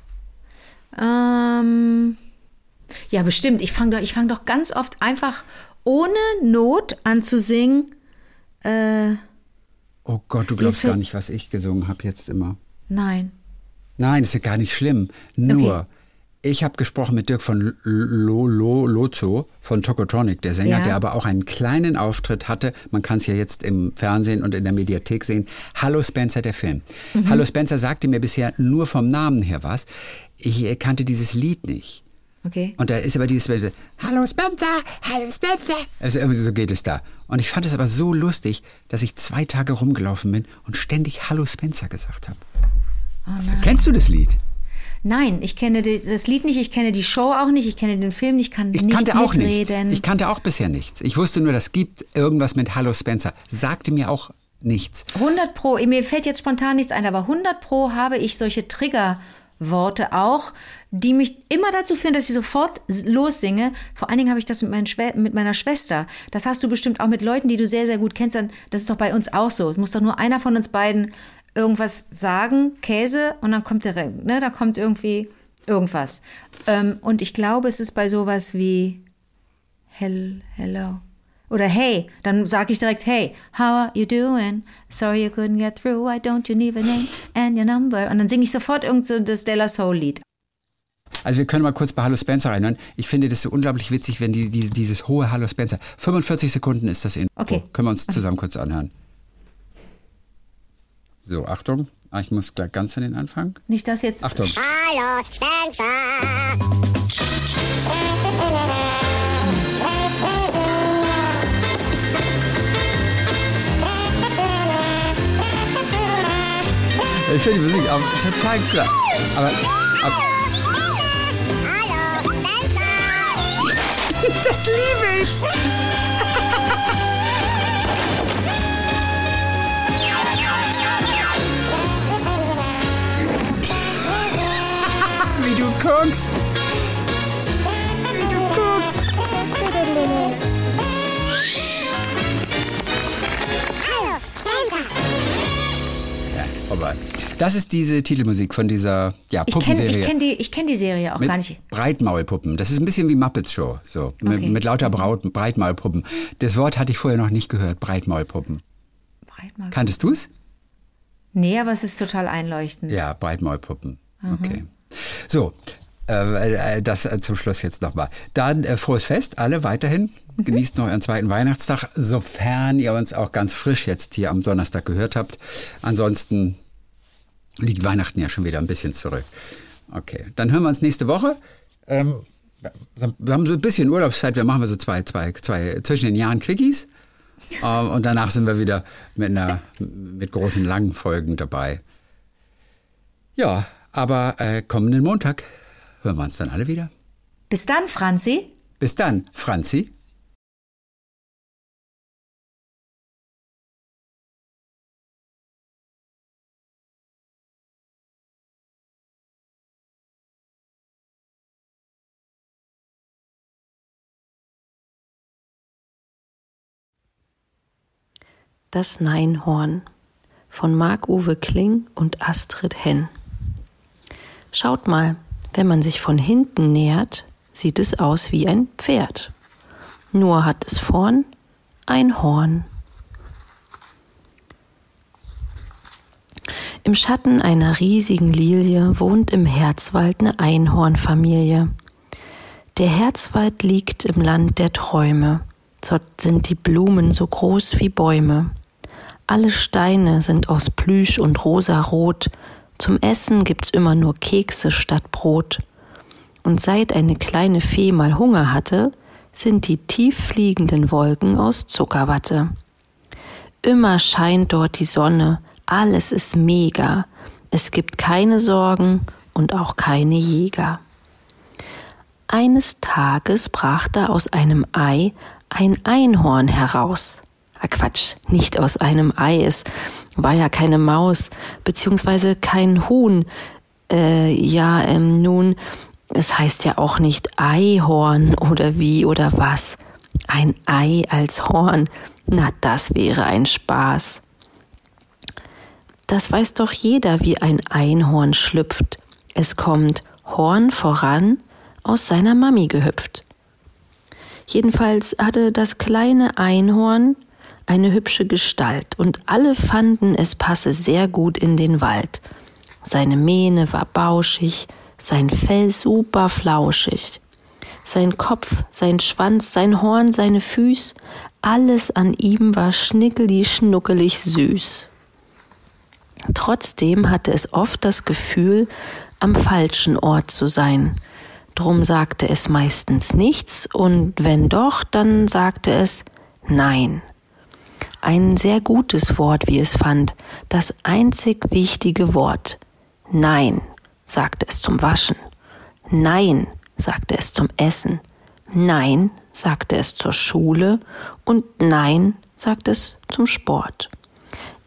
Ähm, ja, bestimmt. Ich fange doch, ich fang doch ganz oft einfach ohne Not an zu singen. Äh... Oh Gott, du glaubst gar nicht, was ich gesungen habe jetzt immer. Nein. Nein, das ist gar nicht schlimm. Nur, okay. Ich habe gesprochen mit Dirk von Lo, Lo, Lozo von Tokotronic, der Sänger, ja. der aber auch einen kleinen Auftritt hatte. Man kann es ja jetzt im Fernsehen und in der Mediathek sehen. Hallo Spencer, der Film. Mhm. Hallo Spencer sagte mir bisher nur vom Namen her was. Ich kannte dieses Lied nicht. Okay. Und da ist aber dieses Bild, Hallo Spencer, Hallo Spencer. Also irgendwie so geht es da. Und ich fand es aber so lustig, dass ich zwei Tage rumgelaufen bin und ständig Hallo Spencer gesagt habe. Oh Kennst du das Lied? Nein, ich kenne das Lied nicht, ich kenne die Show auch nicht, ich kenne den Film nicht, ich kann ich nicht kannte auch mitreden. Nichts. Ich kannte auch bisher nichts. Ich wusste nur, das gibt irgendwas mit Hallo Spencer. Sagte mir auch nichts. hundert Pro, mir fällt jetzt spontan nichts ein, aber hundert Pro habe ich solche Triggerworte auch, die mich immer dazu führen, dass ich sofort lossinge. Vor allen Dingen habe ich das mit, meinen Schwe- mit meiner Schwester. Das hast du bestimmt auch mit Leuten, die du sehr, sehr gut kennst. Das ist doch bei uns auch so. Es muss doch nur einer von uns beiden irgendwas sagen, Käse, und dann kommt der, ne, da kommt irgendwie irgendwas. Ähm, und ich glaube, es ist bei sowas wie Hell, Hello oder Hey, dann sage ich direkt Hey, how are you doing? Sorry you couldn't get through, why don't you leave a name and your number? Und dann singe ich sofort irgend so das De La Soul Lied. Also wir können mal kurz bei Hallo Spencer reinhören. Ich finde das so unglaublich witzig, wenn die, die dieses hohe Hallo Spencer. fünfundvierzig Sekunden ist das Intro. Okay. Können wir uns zusammen kurz anhören. So, Achtung. Ah, ich muss gleich ganz an den Anfang. Nicht das jetzt. Achtung. Hallo Spencer. Ich finde die Musik auch total klar. Aber, aber Hallo Spencer. Das liebe ich. wie du guckst. Wie du guckst. Hallo Spencer. Ja, vorbei. Das ist diese Titelmusik von dieser ja, Ich kenne Puppenserie. ich kenn die, ich kenn die Serie auch mit gar nicht. Breitmaulpuppen. Das ist ein bisschen wie Muppets Show. So, mit, Okay. mit lauter Braut, Breitmaulpuppen. Das Wort hatte ich vorher noch nicht gehört, Breitmaulpuppen. Breitmaul. Kanntest du es? Nee, aber es ist total einleuchtend. Ja, Breitmaulpuppen. Okay. So, äh, das äh, zum Schluss jetzt nochmal. Dann äh, frohes Fest, alle weiterhin. Genießt noch euren zweiten Weihnachtstag, sofern ihr uns auch ganz frisch jetzt hier am Donnerstag gehört habt. Ansonsten liegt Weihnachten ja schon wieder ein bisschen zurück. Okay, dann hören wir uns nächste Woche. Ähm, wir haben so ein bisschen Urlaubszeit, wir machen so zwei, zwei, zwei zwischen den Jahren Quickies. Ähm, und danach sind wir wieder mit, einer, mit großen, langen Folgen dabei. Ja, aber äh, kommenden Montag hören wir uns dann alle wieder. Bis dann, Franzi. Bis dann, Franzi. Das Neinhorn von Marc-Uwe Kling und Astrid Henn. Schaut mal, wenn man sich von hinten nähert, sieht es aus wie ein Pferd. Nur hat es vorn ein Horn. Im Schatten einer riesigen Lilie wohnt im Herzwald eine Einhornfamilie. Der Herzwald liegt im Land der Träume. Dort sind die Blumen so groß wie Bäume. Alle Steine sind aus Plüsch und rosarot. Zum Essen gibt's immer nur Kekse statt Brot. Und seit eine kleine Fee mal Hunger hatte, sind die tief fliegenden Wolken aus Zuckerwatte. Immer scheint dort die Sonne, alles ist mega. Es gibt keine Sorgen und auch keine Jäger. Eines Tages brach da aus einem Ei ein Einhorn heraus. Ah Quatsch, nicht aus einem Ei, es war ja keine Maus, beziehungsweise kein Huhn. Äh, ja, ähm, nun, es heißt ja auch nicht Eihorn oder wie oder was. Ein Ei als Horn, na das wäre ein Spaß. Das weiß doch jeder, wie ein Einhorn schlüpft. Es kommt Horn voran aus seiner Mami gehüpft. Jedenfalls hatte das kleine Einhorn eine hübsche Gestalt und alle fanden, es passe sehr gut in den Wald. Seine Mähne war bauschig, sein Fell super flauschig. Sein Kopf, sein Schwanz, sein Horn, seine Füß, alles an ihm war schnickeli-schnuckelig süß. Trotzdem hatte es oft das Gefühl, am falschen Ort zu sein. Drum sagte es meistens nichts und wenn doch, dann sagte es Nein. Ein sehr gutes Wort, wie es fand, das einzig wichtige Wort. Nein, sagte es zum Waschen. Nein, sagte es zum Essen. Nein, sagte es zur Schule und Nein, sagte es zum Sport.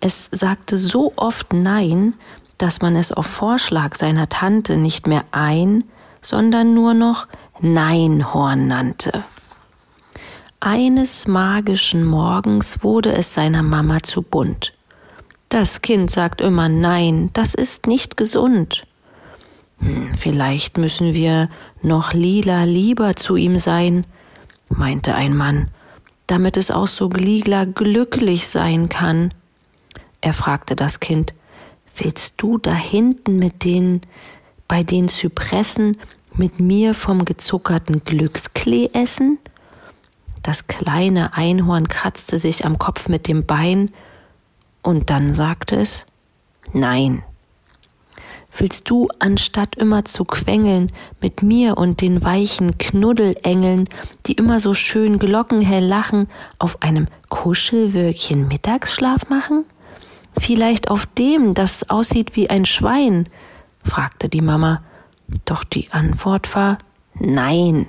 Es sagte so oft Nein, dass man es auf Vorschlag seiner Tante nicht mehr ein, sondern nur noch Neinhorn nannte. Eines magischen Morgens wurde es seiner Mama zu bunt. Das Kind sagt immer Nein, das ist nicht gesund. Hm, vielleicht müssen wir noch lila lieber zu ihm sein, meinte ein Mann, damit es auch so lila glücklich sein kann. Er fragte das Kind, willst du da hinten mit den, bei den Zypressen mit mir vom gezuckerten Glücksklee essen? Das kleine Einhorn kratzte sich am Kopf mit dem Bein und dann sagte es, nein. Willst du, anstatt immer zu quengeln, mit mir und den weichen Knuddelengeln, die immer so schön glockenhell lachen, auf einem Kuschelwölkchen Mittagsschlaf machen? Vielleicht auf dem, das aussieht wie ein Schwein? Fragte die Mama. Doch die Antwort war nein.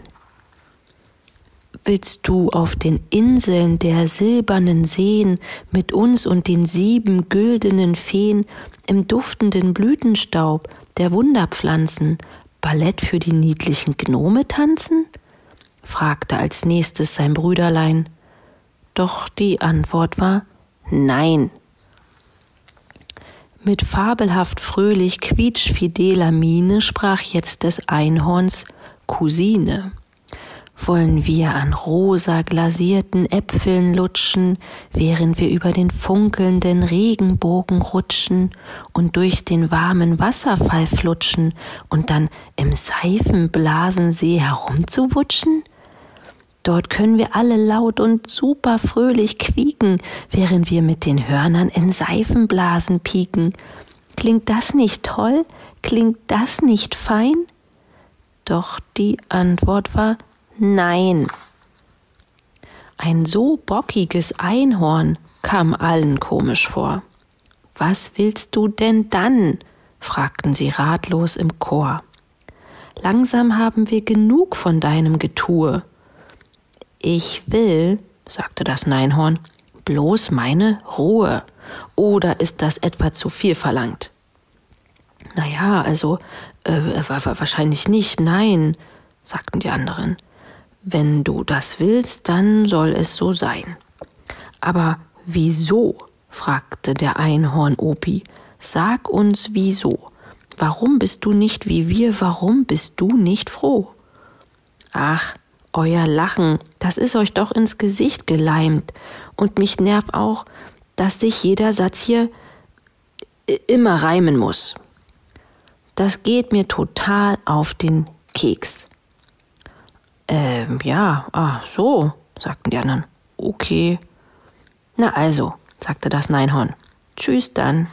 Willst du auf den Inseln der silbernen Seen mit uns und den sieben güldenen Feen im duftenden Blütenstaub der Wunderpflanzen Ballett für die niedlichen Gnome tanzen? Fragte als nächstes sein Brüderlein. Doch die Antwort war nein. Mit fabelhaft fröhlich quietschfideler Miene sprach jetzt des Einhorns Cousine. Wollen wir an rosa glasierten Äpfeln lutschen, während wir über den funkelnden Regenbogen rutschen und durch den warmen Wasserfall flutschen und dann im Seifenblasensee herumzuwutschen? Dort können wir alle laut und super fröhlich quieken, während wir mit den Hörnern in Seifenblasen pieken. Klingt das nicht toll? Klingt das nicht fein? Doch die Antwort war nein. Ein so bockiges Einhorn kam allen komisch vor. Was willst du denn dann? Fragten sie ratlos im Chor. Langsam haben wir genug von deinem Getue. Ich will, sagte das Neinhorn, bloß meine Ruhe. Oder ist das etwa zu viel verlangt? Naja, also äh, wahrscheinlich nicht, nein, sagten die anderen. Wenn du das willst, dann soll es so sein. Aber wieso? Fragte der Einhorn-Opi. Sag uns wieso. Warum bist du nicht wie wir? Warum bist du nicht froh? Ach, euer Lachen, das ist euch doch ins Gesicht geleimt. Und mich nervt auch, dass sich jeder Satz hier immer reimen muss. Das geht mir total auf den Keks. Ähm, ja, ah, so, sagten die anderen. Okay. Na also, sagte das Neinhorn. Tschüss dann.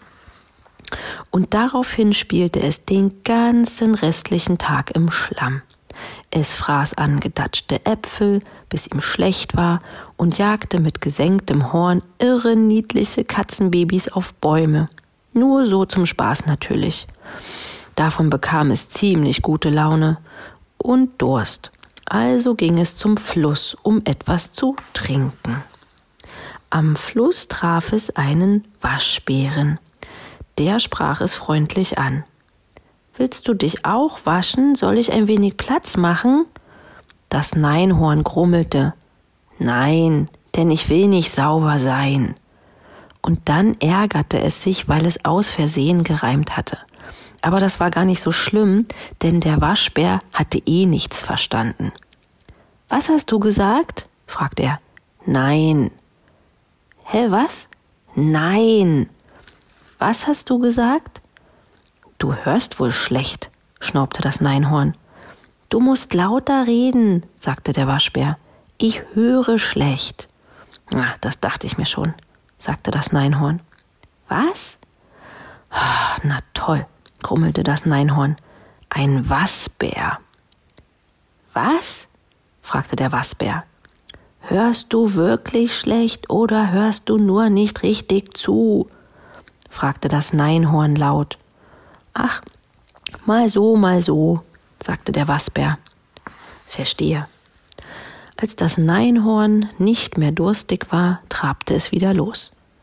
Und daraufhin spielte es den ganzen restlichen Tag im Schlamm. Es fraß angedatschte Äpfel, bis ihm schlecht war, und jagte mit gesenktem Horn irre niedliche Katzenbabys auf Bäume. Nur so zum Spaß natürlich. Davon bekam es ziemlich gute Laune und Durst. Also ging es zum Fluss, um etwas zu trinken. Am Fluss traf es einen Waschbären. Der sprach es freundlich an. »Willst du dich auch waschen? Soll ich ein wenig Platz machen?« Das Neinhorn grummelte. »Nein, denn ich will nicht sauber sein.« Und dann ärgerte es sich, weil es aus Versehen gereimt hatte. Aber das war gar nicht so schlimm, denn der Waschbär hatte eh nichts verstanden. »Was hast du gesagt?« fragte er. »Nein.« »Hä, was?« »Nein.« »Was hast du gesagt?« »Du hörst wohl schlecht«, schnaubte das Neinhorn. »Du musst lauter reden«, sagte der Waschbär. »Ich höre schlecht.« »Na, das dachte ich mir schon«, sagte das Neinhorn. »Was?« »Na toll«, grummelte das Neinhorn. »Ein Wasbär.« »Was?« fragte der Wasbär. »Hörst du wirklich schlecht oder hörst du nur nicht richtig zu?« fragte das Neinhorn laut. »Ach, mal so, mal so«, sagte der Wasbär. »Verstehe.« Als das Neinhorn nicht mehr durstig war, trabte es wieder los.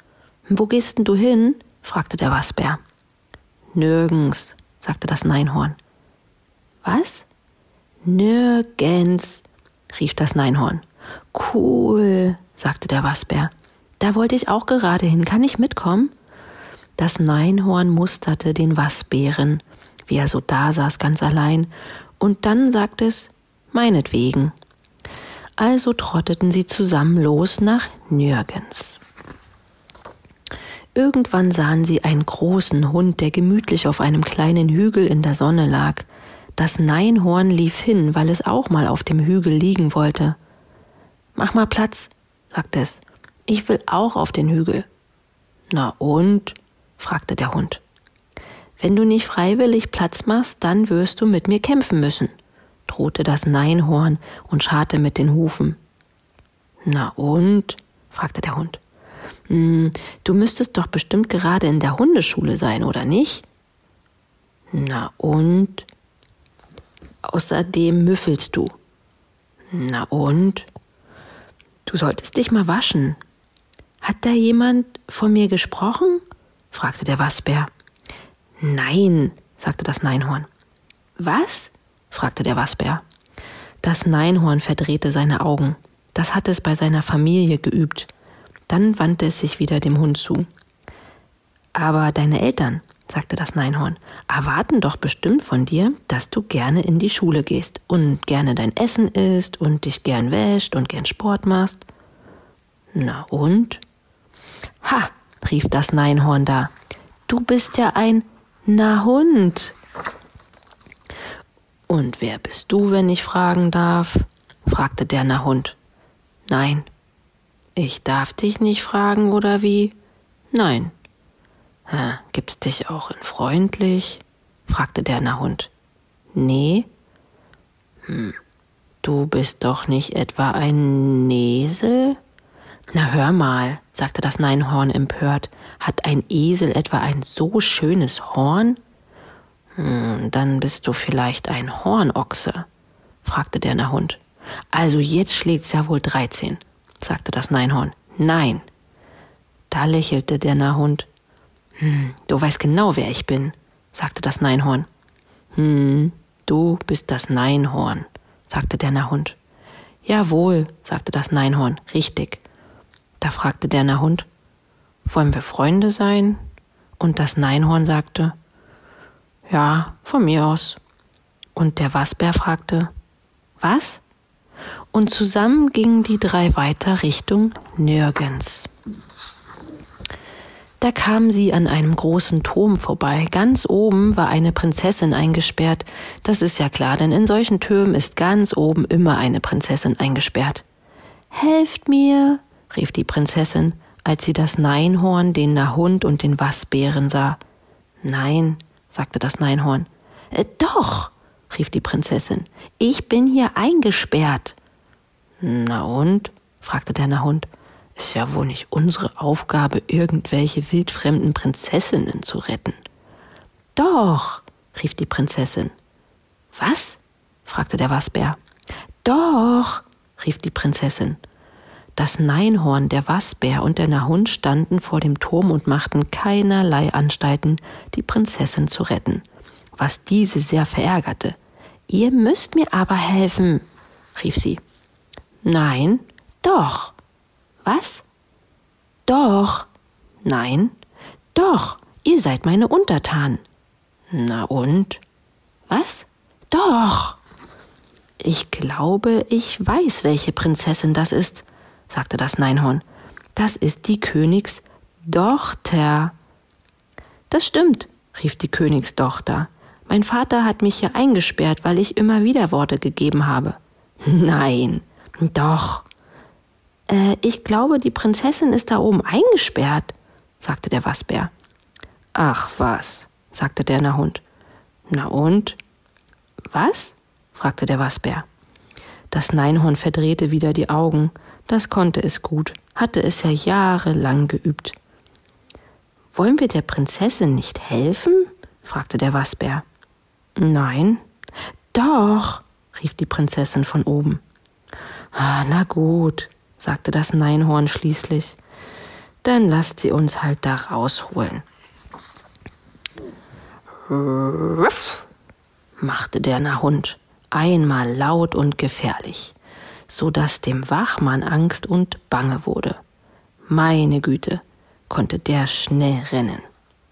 »Wo gehst denn du hin?« fragte der Wasbär. »Nirgends«, sagte das Neinhorn. »Was?« »Nirgends«, rief das Neinhorn. »Cool«, sagte der Wasbär. »Da wollte ich auch gerade hin. Kann ich mitkommen?« Das Neinhorn musterte den Wasbären, wie er so da saß, ganz allein, und dann sagte es, »meinetwegen«. Also trotteten sie zusammen los nach Nirgends. Irgendwann sahen sie einen großen Hund, der gemütlich auf einem kleinen Hügel in der Sonne lag. Das Neinhorn lief hin, weil es auch mal auf dem Hügel liegen wollte. »Mach mal Platz«, sagte es. »Ich will auch auf den Hügel.« »Na und?«, fragte der Hund. »Wenn du nicht freiwillig Platz machst, dann wirst du mit mir kämpfen müssen«, drohte das Neinhorn und scharrte mit den Hufen. »Na und?«, fragte der Hund. »Hm, du müsstest doch bestimmt gerade in der Hundeschule sein, oder nicht?« »Na und?« »Außerdem müffelst du.« »Na und?« »Du solltest dich mal waschen.« »Hat da jemand von mir gesprochen?«, fragte der Wasbär. »Nein«, sagte das Neinhorn. »Was?«, fragte der Wasbär. Das Neinhorn verdrehte seine Augen. Das hatte es bei seiner Familie geübt. Dann wandte es sich wieder dem Hund zu. »Aber deine Eltern«, sagte das Neinhorn, »erwarten doch bestimmt von dir, dass du gerne in die Schule gehst und gerne dein Essen isst und dich gern wäscht und gern Sport machst.« »Na und?« »Ha«, rief das Neinhorn da, »du bist ja ein Nahund.« »Und wer bist du, wenn ich fragen darf?«, fragte der Nahund. »Nein.« »Ich darf dich nicht fragen, oder wie?« »Nein.« »Ha, gibt's dich auch in freundlich?«, fragte der Nahund. »Nee.« »Hm, du bist doch nicht etwa ein Nesel?« »Na hör mal«, sagte das Neinhorn empört, »hat ein Esel etwa ein so schönes Horn?« »Hm, dann bist du vielleicht ein Hornochse«, fragte der Nahund. »Also jetzt schlägt's ja wohl dreizehn«, sagte das Neinhorn. »Nein.« Da lächelte der Nahund. »Hm, du weißt genau, wer ich bin«, sagte das Neinhorn. »Hm, du bist das Neinhorn«, sagte der Nahund. »Jawohl«, sagte das Neinhorn, »richtig.« Da fragte der Nahund, »Wollen wir Freunde sein?« Und das Neinhorn sagte, »Ja, von mir aus.« Und der Wasbär fragte, »Was?« Und zusammen gingen die drei weiter Richtung Nirgends. Da kamen sie an einem großen Turm vorbei. Ganz oben war eine Prinzessin eingesperrt. Das ist ja klar, denn in solchen Türmen ist ganz oben immer eine Prinzessin eingesperrt. »Helft mir«, rief die Prinzessin, als sie das Neinhorn, den Nahund und den Wasbären sah. »Nein«, sagte das Neinhorn. Äh, »Doch«, rief die Prinzessin, »ich bin hier eingesperrt.« »Na und?«, fragte der Nahund. »Ist ja wohl nicht unsere Aufgabe, irgendwelche wildfremden Prinzessinnen zu retten.« »Doch«, rief die Prinzessin. »Was?«, fragte der Wasbär. »Doch«, rief die Prinzessin. Das Neinhorn, der Wasbär und der Nahund standen vor dem Turm und machten keinerlei Anstalten, die Prinzessin zu retten, was diese sehr verärgerte. »Ihr müsst mir aber helfen«, rief sie. »Nein, doch.« »Was?« »Doch.« »Nein.« »Doch, ihr seid meine Untertanen.« »Na und?« »Was?« »Doch.« »Ich glaube, ich weiß, welche Prinzessin das ist«, sagte das Neinhorn. »Das ist die Königstochter.« »Das stimmt«, rief die Königstochter. »Mein Vater hat mich hier eingesperrt, weil ich immer Widerworte gegeben habe.« »Nein, doch.« Äh, ich glaube, die Prinzessin ist da oben eingesperrt«, sagte der Wasbär. »Ach was«, sagte der Nahund. »Na und?« »Was?«, fragte der Wasbär. Das Neinhorn verdrehte wieder die Augen. Das konnte es gut, hatte es ja jahrelang geübt. »Wollen wir der Prinzessin nicht helfen?«, fragte der Wasbär. »Nein.« »Doch«, rief die Prinzessin von oben. »Ah, na gut«, sagte das Neinhorn schließlich. Dann lasst sie uns halt da rausholen. Ruff, machte der Nahhund, einmal laut und gefährlich, so dass dem Wachmann Angst und Bange wurde. Meine Güte, konnte der schnell rennen.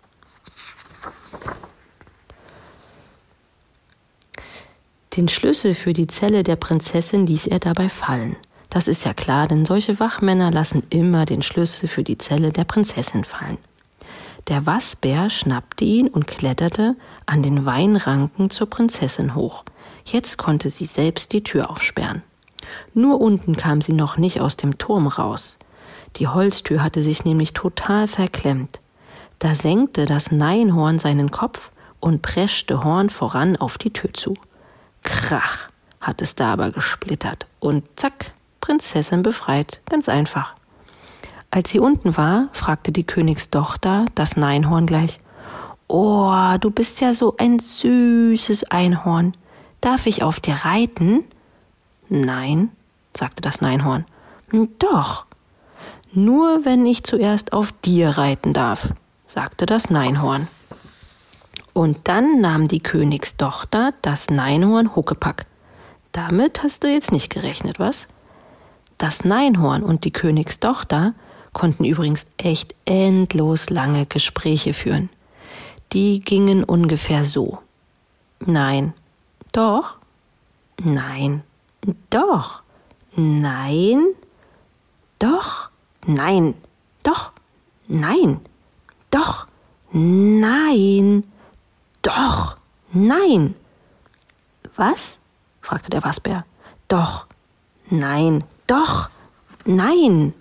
Den Schlüssel für die Zelle der Prinzessin ließ er dabei fallen. Das ist ja klar, denn solche Wachmänner lassen immer den Schlüssel für die Zelle der Prinzessin fallen. Der Wasbär schnappte ihn und kletterte an den Weinranken zur Prinzessin hoch. Jetzt konnte sie selbst die Tür aufsperren. Nur unten kam sie noch nicht aus dem Turm raus. Die Holztür hatte sich nämlich total verklemmt. Da senkte das Neinhorn seinen Kopf und preschte Horn voran auf die Tür zu. Krach, hat es da aber gesplittert und zack, Prinzessin befreit, ganz einfach. Als sie unten war, fragte die Königstochter das Neinhorn gleich: »Oh, du bist ja so ein süßes Einhorn. Darf ich auf dir reiten?« »Nein«, sagte das Neinhorn. »Doch, nur wenn ich zuerst auf dir reiten darf«, sagte das Neinhorn. Und dann nahm die Königstochter das Neinhorn Huckepack. Damit hast du jetzt nicht gerechnet, was? Das Neinhorn und die Königstochter konnten übrigens echt endlos lange Gespräche führen. Die gingen ungefähr so: Nein, doch, nein, doch, nein, doch, nein, doch, nein, doch, nein, doch, nein. Was? Fragte der Wasbär. Doch, nein, doch, nein.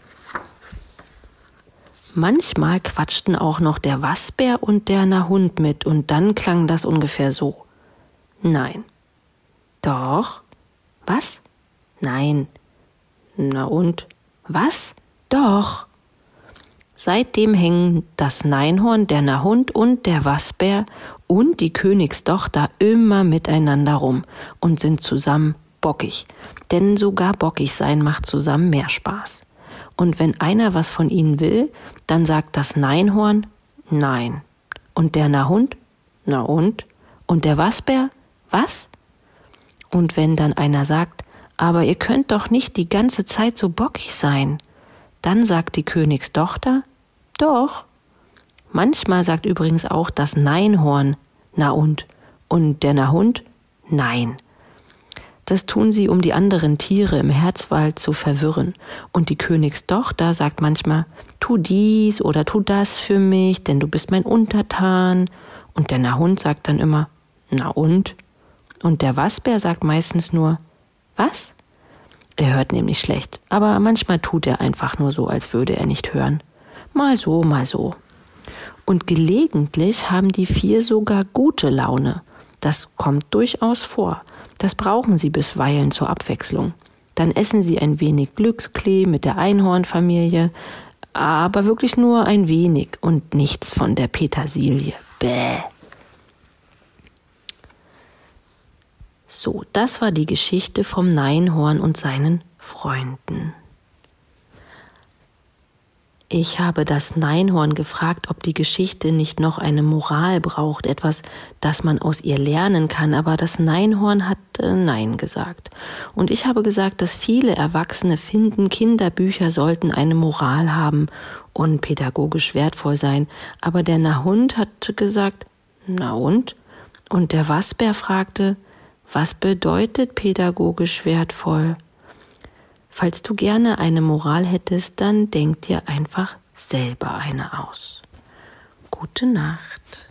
Manchmal quatschten auch noch der Wasbär und der Nahhund mit und dann klang das ungefähr so: Nein. Doch. Was? Nein. Na und? Was? Doch. Seitdem hängen das Neinhorn, der Nahhund und der Wasbär und die Königstochter immer miteinander rum und sind zusammen bockig. Denn sogar bockig sein macht zusammen mehr Spaß. Und wenn einer was von ihnen will, dann sagt das Neinhorn Nein. Und der Nahhund, na und? Und der Wasbär, was? Und wenn dann einer sagt, aber ihr könnt doch nicht die ganze Zeit so bockig sein, dann sagt die Königstochter, doch. Manchmal sagt übrigens auch das Neinhorn, na und? Und der Nahhund, nein. Das tun sie, um die anderen Tiere im Herzwald zu verwirren. Und die Königstochter sagt manchmal, tu dies oder tu das für mich, denn du bist mein Untertan. Und der Nahhund sagt dann immer, na und? Und der Wasbär sagt meistens nur, was? Er hört nämlich schlecht, aber manchmal tut er einfach nur so, als würde er nicht hören. Mal so, mal so. Und gelegentlich haben die vier sogar gute Laune. Das kommt durchaus vor. Das brauchen sie bisweilen zur Abwechslung. Dann essen sie ein wenig Glücksklee mit der Einhornfamilie, aber wirklich nur ein wenig und nichts von der Petersilie. Bäh. So, das war die Geschichte vom Neinhorn und seinen Freunden. Ich habe das Neinhorn gefragt, ob die Geschichte nicht noch eine Moral braucht, etwas, das man aus ihr lernen kann, aber das Neinhorn hat äh, Nein gesagt. Und ich habe gesagt, dass viele Erwachsene finden, Kinderbücher sollten eine Moral haben und pädagogisch wertvoll sein, aber der Nahhund hat gesagt, na und? Und der Wasbär fragte, was bedeutet pädagogisch wertvoll? Falls du gerne eine Moral hättest, dann denk dir einfach selber eine aus. Gute Nacht.